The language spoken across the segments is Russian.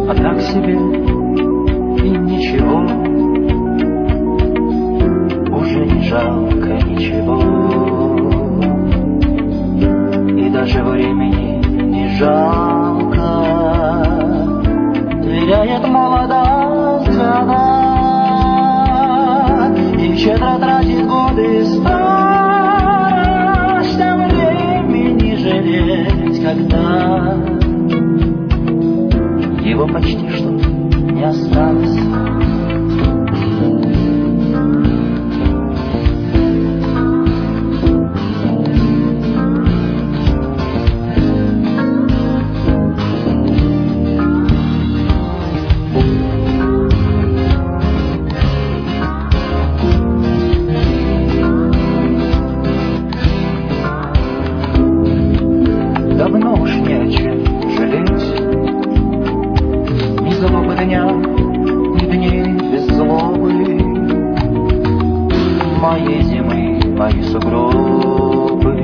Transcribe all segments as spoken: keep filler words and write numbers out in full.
а так себе и ничего, уже не жалко ничего, и даже времени не жалко. Теряет молодость года и щедро тратит годы старость, а времени жалеть, когда его почти что не осталось. Давно уж не о чем жалеть, ни злобы дня, ни дней без злобы. Мои зимы, мои сугробы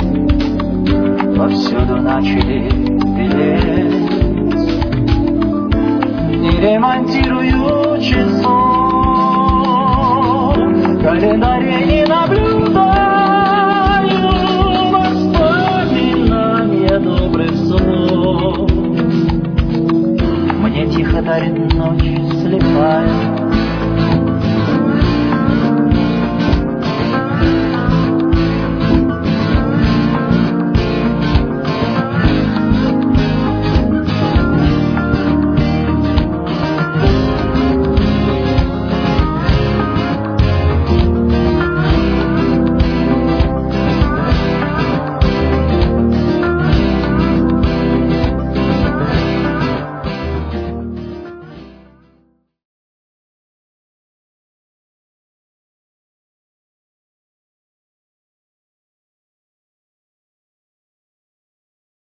повсюду начали белеть. Не ремонтирую часов, календарей не наблюдаю, воспоминания добрых слов мне тихо дарит ночь слепая.